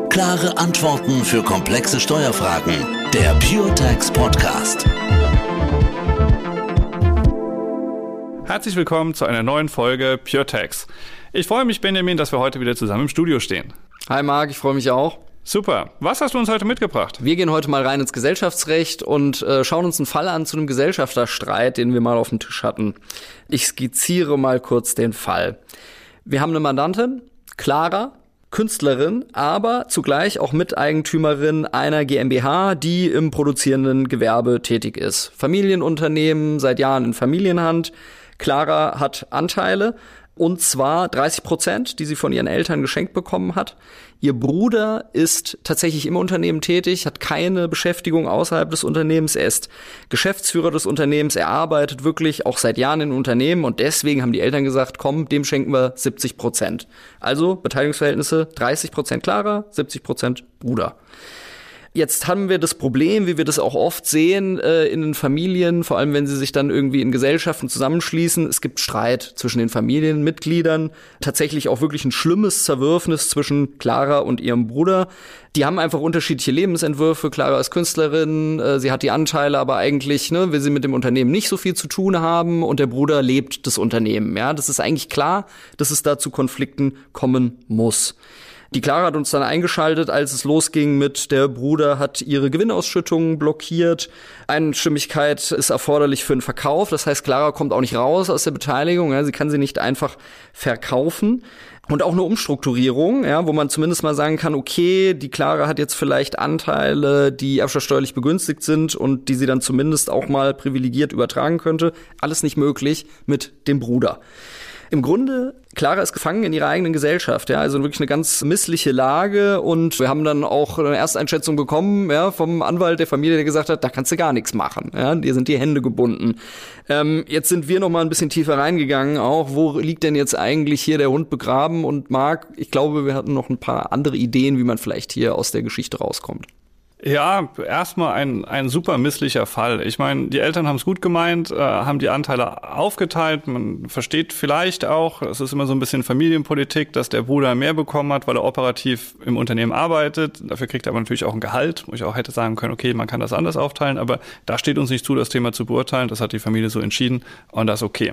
Klare Antworten für komplexe Steuerfragen. Der PureTax Podcast. Herzlich willkommen zu einer neuen Folge PureTax. Ich freue mich, Benjamin, dass wir heute wieder zusammen im Studio stehen. Hi Marc, ich freue mich auch. Super. Was hast du uns heute mitgebracht? Wir gehen heute mal rein ins Gesellschaftsrecht und schauen uns einen Fall an zu einem Gesellschafterstreit, den wir mal auf dem Tisch hatten. Ich skizziere mal kurz den Fall. Wir haben eine Mandantin, Clara, Künstlerin, aber zugleich auch Miteigentümerin einer GmbH, die im produzierenden Gewerbe tätig ist. Familienunternehmen, seit Jahren in Familienhand. Clara hat Anteile, und zwar 30%, die sie von ihren Eltern geschenkt bekommen hat. Ihr Bruder ist tatsächlich im Unternehmen tätig, hat keine Beschäftigung außerhalb des Unternehmens. Er ist Geschäftsführer des Unternehmens, er arbeitet wirklich auch seit Jahren im Unternehmen und deswegen haben die Eltern gesagt, komm, dem schenken wir 70%. Also Beteiligungsverhältnisse 30% Clara, 70% Bruder. Jetzt haben wir das Problem, wie wir das auch oft sehen in den Familien, vor allem wenn sie sich dann irgendwie in Gesellschaften zusammenschließen. Es gibt Streit zwischen den Familienmitgliedern, tatsächlich auch wirklich ein schlimmes Zerwürfnis zwischen Clara und ihrem Bruder. Die haben einfach unterschiedliche Lebensentwürfe. Clara ist Künstlerin, sie hat die Anteile, aber eigentlich will sie mit dem Unternehmen nicht so viel zu tun haben und der Bruder lebt das Unternehmen. Ja, das ist eigentlich klar, dass es da zu Konflikten kommen muss. Die Clara hat uns dann eingeschaltet, als es losging mit der Bruder hat ihre Gewinnausschüttungen blockiert. Einstimmigkeit ist erforderlich für den Verkauf. Das heißt, Clara kommt auch nicht raus aus der Beteiligung. Ja, sie kann sie nicht einfach verkaufen. Und auch eine Umstrukturierung, ja, wo man zumindest mal sagen kann, okay, die Clara hat jetzt vielleicht Anteile, die erbschaftssteuerlich begünstigt sind und die sie dann zumindest auch mal privilegiert übertragen könnte. Alles nicht möglich mit dem Bruder. Im Grunde, Clara ist gefangen in ihrer eigenen Gesellschaft, ja, also wirklich eine ganz missliche Lage und wir haben dann auch eine Ersteinschätzung bekommen, ja, vom Anwalt der Familie, der gesagt hat, da kannst du gar nichts machen, ja, dir sind die Hände gebunden. Jetzt sind wir noch mal ein bisschen tiefer reingegangen, auch, wo liegt denn jetzt eigentlich hier der Hund begraben und Marc, ich glaube, wir hatten noch ein paar andere Ideen, wie man vielleicht hier aus der Geschichte rauskommt. Ja, erstmal ein super misslicher Fall. Ich meine, die Eltern haben es gut gemeint, haben die Anteile aufgeteilt. Man versteht vielleicht auch, es ist immer so ein bisschen Familienpolitik, dass der Bruder mehr bekommen hat, weil er operativ im Unternehmen arbeitet. Dafür kriegt er aber natürlich auch ein Gehalt, wo ich auch hätte sagen können, okay, man kann das anders aufteilen, aber da steht uns nicht zu, das Thema zu beurteilen. Das hat die Familie so entschieden und das ist okay.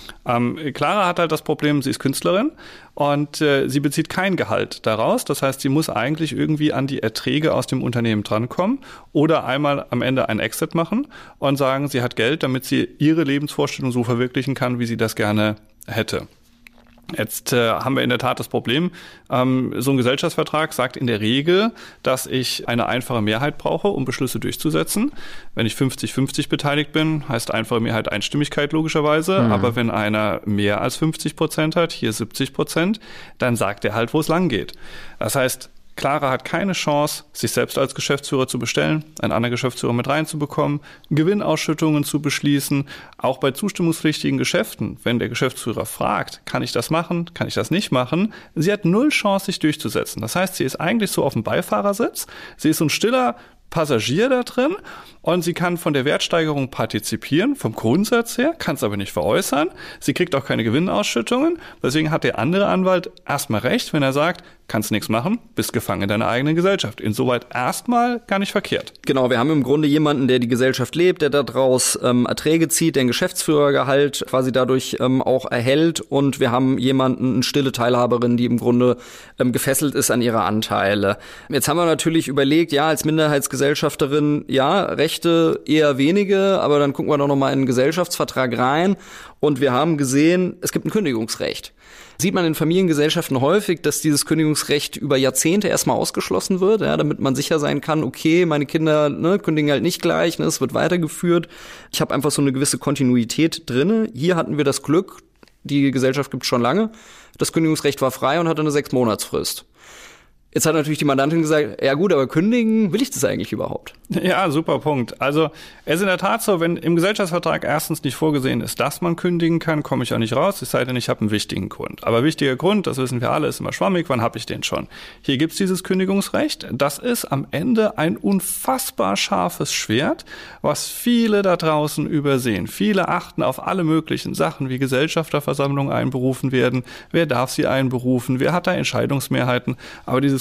Clara hat halt das Problem, sie ist Künstlerin und sie bezieht kein Gehalt daraus. Das heißt, sie muss eigentlich irgendwie an die Erträge aus dem Unternehmen drankommen oder einmal am Ende einen Exit machen und sagen, sie hat Geld, damit sie ihre Lebensvorstellung so verwirklichen kann, wie sie das gerne hätte. Jetzt haben wir in der Tat das Problem, so ein Gesellschaftsvertrag sagt in der Regel, dass ich eine einfache Mehrheit brauche, um Beschlüsse durchzusetzen. Wenn ich 50-50 beteiligt bin, heißt einfache Mehrheit Einstimmigkeit logischerweise. Aber wenn einer mehr als 50% hat, hier 70%, dann sagt er halt, wo es lang geht. Das heißt, Clara hat keine Chance, sich selbst als Geschäftsführer zu bestellen, einen anderen Geschäftsführer mit reinzubekommen, Gewinnausschüttungen zu beschließen, auch bei zustimmungspflichtigen Geschäften. Wenn der Geschäftsführer fragt, kann ich das machen, kann ich das nicht machen, sie hat null Chance, sich durchzusetzen. Das heißt, sie ist eigentlich so auf dem Beifahrersitz, sie ist so ein stiller Passagier da drin und sie kann von der Wertsteigerung partizipieren, vom Grundsatz her, kann es aber nicht veräußern. Sie kriegt auch keine Gewinnausschüttungen. Deswegen hat der andere Anwalt erstmal recht, wenn er sagt, kannst nichts machen, bist gefangen in deiner eigenen Gesellschaft. Insoweit erstmal gar nicht verkehrt. Genau, wir haben im Grunde jemanden, der die Gesellschaft lebt, der daraus Erträge zieht, der ein Geschäftsführergehalt quasi dadurch auch erhält und wir haben jemanden, eine stille Teilhaberin, die im Grunde gefesselt ist an ihre Anteile. Jetzt haben wir natürlich überlegt, ja, als Minderheitsgesellschafterin, ja, Rechte eher wenige, aber dann gucken wir doch noch mal in den Gesellschaftsvertrag rein und wir haben gesehen, es gibt ein Kündigungsrecht. Sieht man in Familiengesellschaften häufig, dass dieses Kündigungsrecht über Jahrzehnte erstmal ausgeschlossen wird, ja, damit man sicher sein kann, okay, meine Kinder kündigen halt nicht gleich, es wird weitergeführt. Ich habe einfach so eine gewisse Kontinuität drinne. Hier hatten wir das Glück, die Gesellschaft gibt es schon lange, das Kündigungsrecht war frei und hatte eine 6-Monatsfrist. Jetzt hat natürlich die Mandantin gesagt, ja gut, aber kündigen, will ich das eigentlich überhaupt? Ja, super Punkt. Also es ist in der Tat so, wenn im Gesellschaftsvertrag erstens nicht vorgesehen ist, dass man kündigen kann, komme ich auch nicht raus, es sei denn, ich habe einen wichtigen Grund. Aber wichtiger Grund, das wissen wir alle, ist immer schwammig, wann habe ich den schon? Hier gibt's dieses Kündigungsrecht. Das ist am Ende ein unfassbar scharfes Schwert, was viele da draußen übersehen. Viele achten auf alle möglichen Sachen, wie Gesellschafterversammlungen einberufen werden, wer darf sie einberufen, wer hat da Entscheidungsmehrheiten. Aber dieses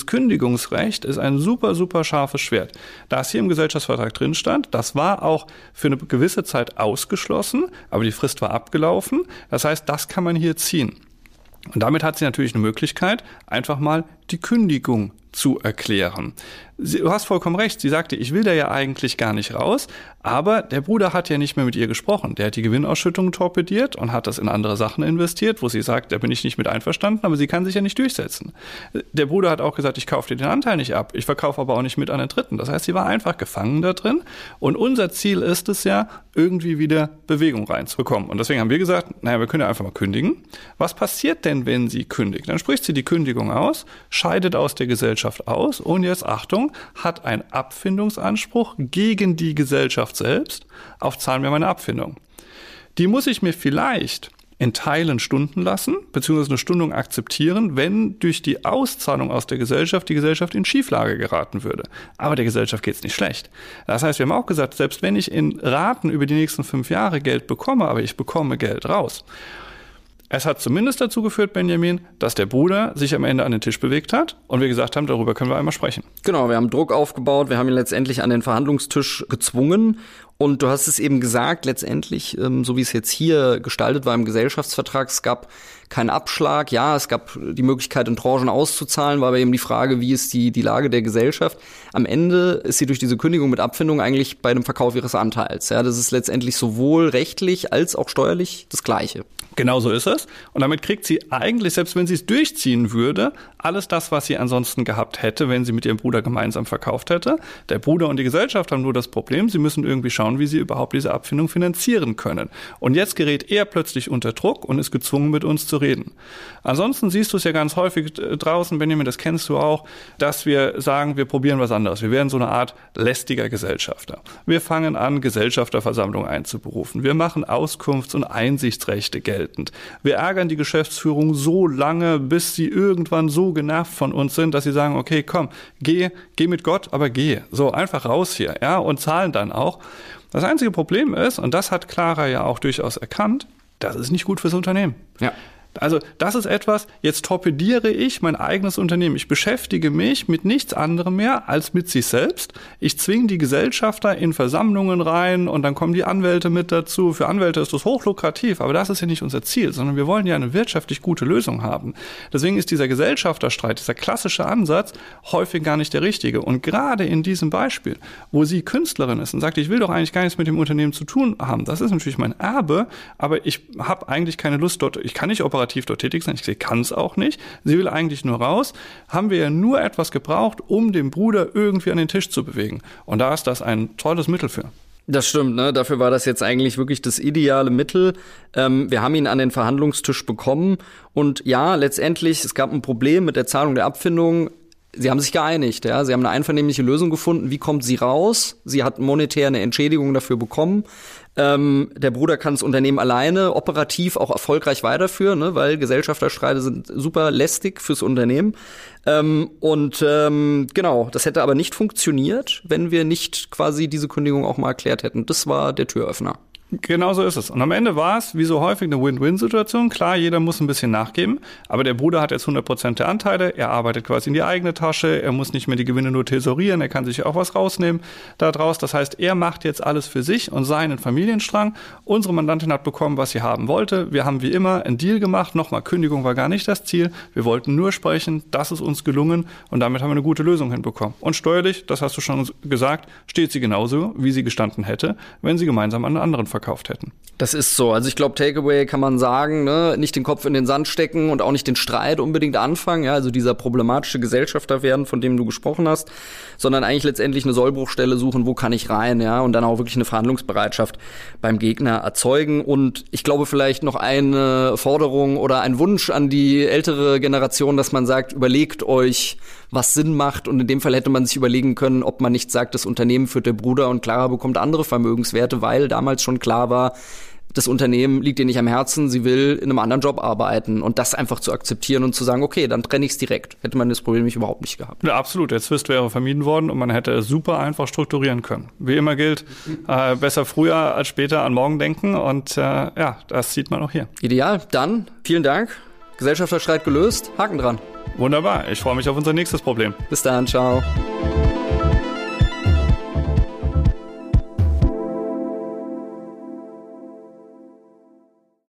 dieses Kündigungsrecht ist ein super, super scharfes Schwert. Da es hier im Gesellschaftsvertrag drin stand, das war auch für eine gewisse Zeit ausgeschlossen, aber die Frist war abgelaufen. Das heißt, das kann man hier ziehen. Und damit hat sie natürlich eine Möglichkeit, einfach mal die Kündigung zu erklären. Du hast vollkommen recht, sie sagte, ich will da ja eigentlich gar nicht raus, aber der Bruder hat ja nicht mehr mit ihr gesprochen. Der hat die Gewinnausschüttung torpediert und hat das in andere Sachen investiert, wo sie sagt, da bin ich nicht mit einverstanden, aber sie kann sich ja nicht durchsetzen. Der Bruder hat auch gesagt, ich kaufe dir den Anteil nicht ab, ich verkaufe aber auch nicht mit an den Dritten. Das heißt, sie war einfach gefangen da drin und unser Ziel ist es ja, irgendwie wieder Bewegung reinzubekommen. Und deswegen haben wir gesagt, naja, wir können ja einfach mal kündigen. Was passiert denn, wenn sie kündigt? Dann spricht sie die Kündigung aus, scheidet aus der Gesellschaft aus und jetzt Achtung, hat einen Abfindungsanspruch gegen die Gesellschaft selbst auf zahlen wir meine Abfindung. Die muss ich mir vielleicht in Teilen stunden lassen, beziehungsweise eine Stundung akzeptieren, wenn durch die Auszahlung aus der Gesellschaft die Gesellschaft in Schieflage geraten würde. Aber der Gesellschaft geht's nicht schlecht. Das heißt, wir haben auch gesagt, selbst wenn ich in Raten über die nächsten 5 Jahre Geld bekomme, aber ich bekomme Geld raus. Es hat zumindest dazu geführt, Benjamin, dass der Bruder sich am Ende an den Tisch bewegt hat und wir gesagt haben, darüber können wir einmal sprechen. Genau, wir haben Druck aufgebaut, wir haben ihn letztendlich an den Verhandlungstisch gezwungen und du hast es eben gesagt, letztendlich, so wie es jetzt hier gestaltet war im Gesellschaftsvertrag, es gab keinen Abschlag, ja, es gab die Möglichkeit, in Tranchen auszuzahlen, war aber eben die Frage, wie ist die Lage der Gesellschaft. Am Ende ist sie durch diese Kündigung mit Abfindung eigentlich bei dem Verkauf ihres Anteils. Ja, das ist letztendlich sowohl rechtlich als auch steuerlich das Gleiche. Genau so ist es. Und damit kriegt sie eigentlich, selbst wenn sie es durchziehen würde, alles das, was sie ansonsten gehabt hätte, wenn sie mit ihrem Bruder gemeinsam verkauft hätte. Der Bruder und die Gesellschaft haben nur das Problem, sie müssen irgendwie schauen, wie sie überhaupt diese Abfindung finanzieren können. Und jetzt gerät er plötzlich unter Druck und ist gezwungen, mit uns zu reden. Ansonsten siehst du es ja ganz häufig draußen, Benjamin, das kennst du auch, dass wir sagen, wir probieren was anderes. Wir werden so eine Art lästiger Gesellschafter. Wir fangen an, Gesellschafterversammlungen einzuberufen. Wir machen Auskunfts- und Einsichtsrechte geltend. Wir ärgern die Geschäftsführung so lange, bis sie irgendwann so genervt von uns sind, dass sie sagen, okay, komm, geh mit Gott, aber geh. So, einfach raus hier, ja, und zahlen dann auch. Das einzige Problem ist, und das hat Clara ja auch durchaus erkannt, das ist nicht gut fürs Unternehmen. Ja. Also das ist etwas, jetzt torpediere ich mein eigenes Unternehmen. Ich beschäftige mich mit nichts anderem mehr als mit sich selbst. Ich zwinge die Gesellschafter in Versammlungen rein und dann kommen die Anwälte mit dazu. Für Anwälte ist das hochlukrativ, aber das ist ja nicht unser Ziel, sondern wir wollen ja eine wirtschaftlich gute Lösung haben. Deswegen ist dieser Gesellschafterstreit, dieser klassische Ansatz häufig gar nicht der richtige. Und gerade in diesem Beispiel, wo sie Künstlerin ist und sagt, ich will doch eigentlich gar nichts mit dem Unternehmen zu tun haben, das ist natürlich mein Erbe, aber ich habe eigentlich keine Lust dort, ich kann nicht operativ dort tätig sein, ich kann es auch nicht. Sie will eigentlich nur raus. Haben wir ja nur etwas gebraucht, um den Bruder irgendwie an den Tisch zu bewegen. Und da ist das ein tolles Mittel für. Das stimmt, ne? Dafür war das jetzt eigentlich wirklich das ideale Mittel. Wir haben ihn an den Verhandlungstisch bekommen und ja, letztendlich, es gab ein Problem mit der Zahlung der Abfindung. Sie haben sich geeinigt, ja. Sie haben eine einvernehmliche Lösung gefunden. Wie kommt sie raus? Sie hat monetär eine Entschädigung dafür bekommen. Der Bruder kann das Unternehmen alleine operativ auch erfolgreich weiterführen, ne, weil Gesellschafterstreite sind super lästig fürs Unternehmen. Genau, das hätte aber nicht funktioniert, wenn wir nicht quasi diese Kündigung auch mal erklärt hätten. Das war der Türöffner. Genau so ist es. Und am Ende war es, wie so häufig, eine Win-Win-Situation. Klar, jeder muss ein bisschen nachgeben, aber der Bruder hat jetzt 100% der Anteile, er arbeitet quasi in die eigene Tasche, er muss nicht mehr die Gewinne nur tesorieren, er kann sich auch was rausnehmen da draus. Das heißt, er macht jetzt alles für sich und seinen Familienstrang. Unsere Mandantin hat bekommen, was sie haben wollte. Wir haben wie immer einen Deal gemacht. Nochmal, Kündigung war gar nicht das Ziel. Wir wollten nur sprechen, das ist uns gelungen und damit haben wir eine gute Lösung hinbekommen. Und steuerlich, das hast du schon gesagt, steht sie genauso, wie sie gestanden hätte, wenn sie gemeinsam an einen anderen verkauft hätten. Das ist so. Also ich glaube, Takeaway kann man sagen, ne, nicht den Kopf in den Sand stecken und auch nicht den Streit unbedingt anfangen, ja, also dieser problematische Gesellschafter werden, von dem du gesprochen hast, sondern eigentlich letztendlich eine Sollbruchstelle suchen, wo kann ich rein, ja, und dann auch wirklich eine Verhandlungsbereitschaft beim Gegner erzeugen. Und ich glaube vielleicht noch eine Forderung oder ein Wunsch an die ältere Generation, dass man sagt, überlegt euch, was Sinn macht. Und in dem Fall hätte man sich überlegen können, ob man nicht sagt, das Unternehmen führt der Bruder und Clara bekommt andere Vermögenswerte, weil damals schon klar war, das Unternehmen liegt ihr nicht am Herzen, sie will in einem anderen Job arbeiten und das einfach zu akzeptieren und zu sagen, okay, dann trenne ich es direkt. Hätte man das Problem überhaupt nicht gehabt. Ja, absolut. Der Zwist wäre vermieden worden und man hätte es super einfach strukturieren können. Wie immer gilt, besser früher als später an morgen denken und ja, das sieht man auch hier. Ideal. Dann, vielen Dank. Gesellschafterstreit gelöst. Haken dran. Wunderbar, ich freue mich auf unser nächstes Problem. Bis dann, ciao.